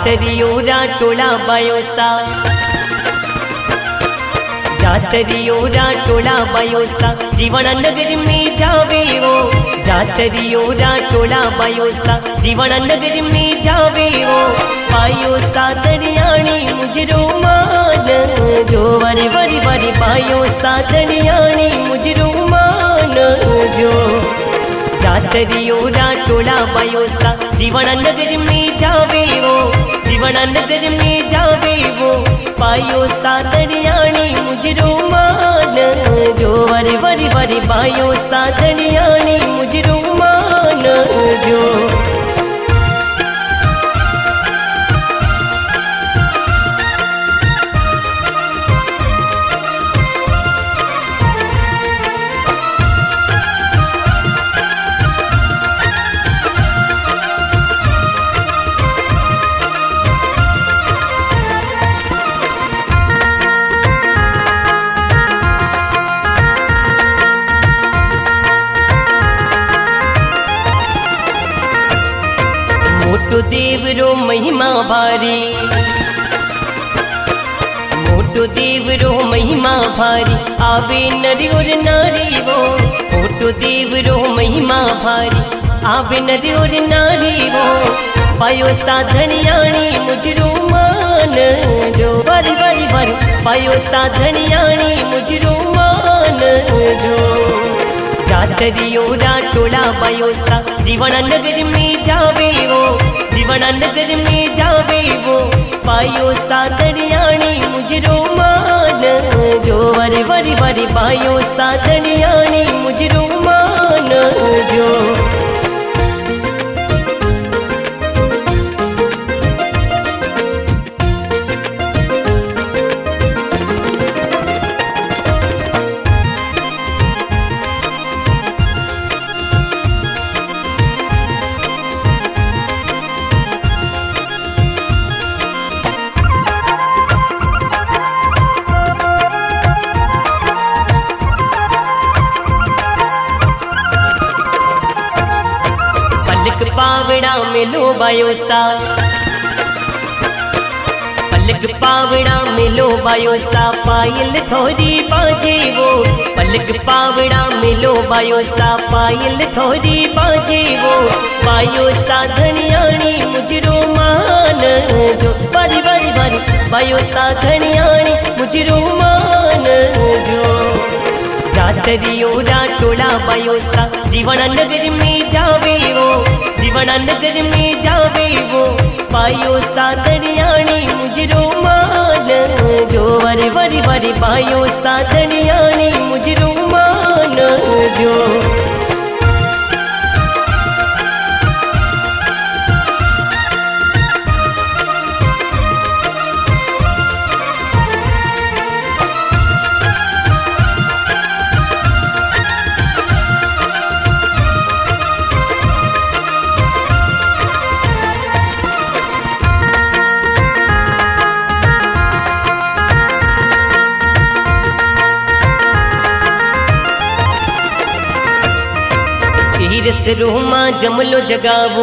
जातरियो राटोला बायोसा, जातरियो राटोला बायोसा, जीवन नगर में जावे वो। जातरियो राटोला बायोसा, जीवन नगर में जावे वो। पायो साधनियाणी मुजरो मान जो, वरी वरी वरी पायो साधनियाणी मुजरो मान जो। जातरियो राटोला बायोसा, जीवन नगर में जावे वो। जीवन नगर में जावे वो। पायो साधनियाणी मुजरो मान जो, वरी वरी वरी पायो साधनियाणी मुजरो मान जो। मोटो देवरो महिमा भारी, मोटो देवरो महिमा भारी, आवे नर और नारी वो। मोटो देवरो महिमा भारी, आवे नर और नारी वो। पायो साधनियाणी मुजरो मान जो, वरी वरी वरी पायो साधनियाणी मुजरो मान जो। जातरियो राटोला बायोसा, जीवन नगर में जावे वो। जीवन नगर में जावे वो। पायो साधनियाणी मुजरो मान जो, वरी वरी वरी पायो साधनियाणी मुजरो मान जो। पलक पावड़ा मिलो बायोसा, पलक पावड़ा मिलो बायोसा, पायल थोड़ी बाजे वो। पलक पावड़ा मिलो बायोसा, पायल थोड़ी बाजे वो। पायो साधनियाणी मुजरो मान जो, बारी बारी बारी पायो साधनियाणी मुजरो मान जो। जातरियो राटोला बायोसा, जीवन नगर में जावे वो। जीवन नगर में जावे वो। पायो साधनियाणी मुजरो मान जो, वरी वरी वरी पायो साधनियाणी मुजरो मान जो। तीर से रोमा जमलो जगावो,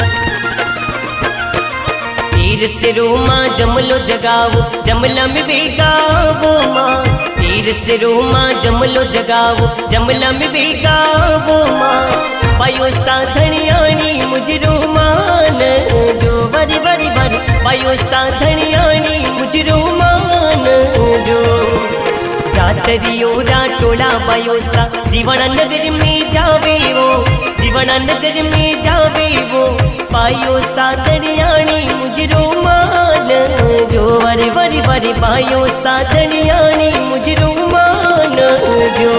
तीर से रोमा जमलो जगावो, जमला में बेगावो माँ। तीर से रोमा जमलो जगावो, जमला में बेगावो माँ। पायो साधनियाणी मुजरो मान जो, वरी वरी वरी पायो साधनियाणी मुजरो मान जो। जातरियो राटोला बायोसा, जीवन नगर में जावे वो। जीवन नगर में जावे वो। पायो साधनियाणी मुजरो मान जो, वरी वरी वरी पायो साधनियाणी मुजरो मान जो।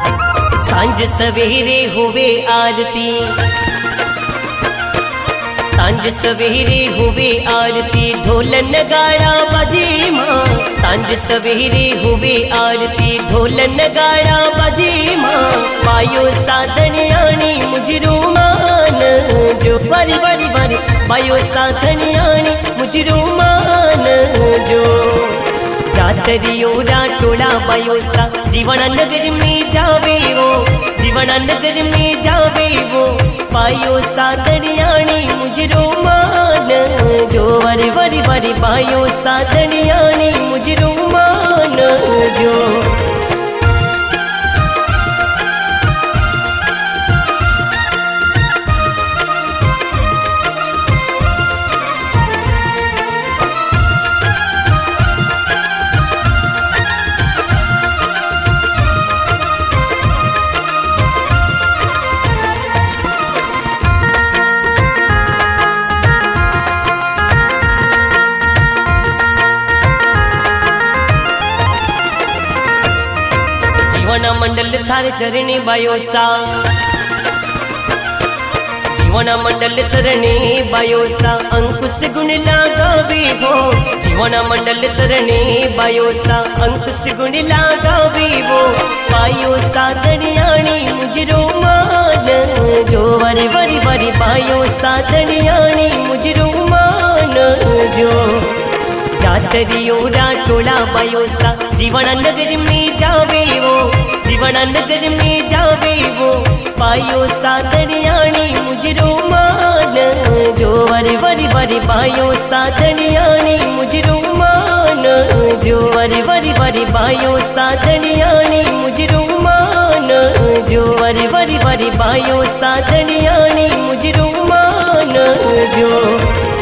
सांझ सवेरे होवे आरती, सांझ सवेरे हुए आरती ढोल नगाड़ा बाजे माँ। सांझ सवेरे हुए आरती ढोल नगाड़ा बाजे माँ। पायो साधन आनी मुजरो मान जो बारी बारी बारी पायो साधन आनी मुजरो मान जो। जातरियो राटोड़ा बायो सा जीवना नगर में जावे वो। जीवना नगर में जावे वो पायो साधनियाणी मुजरो मान जो। वरी वरी वरी पायो साधनियाणी मुजरो मान जो। जीवन मंडल थारे चरणी बायो सा। जीवन मंडल चरणी बायो सा अंकुश गुण लगावे हो। जीवन मंडल चरणी बायो सा अंकुश गुण लगावे हो। बायो साधनियाणी मुजरो मान जो। वरी वरी वरी बायो साधनियाणी मुजरो मान जो। जातरियो राटोड़ा बायो सा जीवन नगर में जावे वो। जीवन नगर में जावे वो पायो साधनियाणी मुजरो मान जो। वरी वरी वरी पायो साधनियाणी मुजरो मान जो। वरी वरी वरी पायो साधनियाणी मुजरो मान जो। वरी वरी वरी पायो साधनियाणी मुजरो मान जो।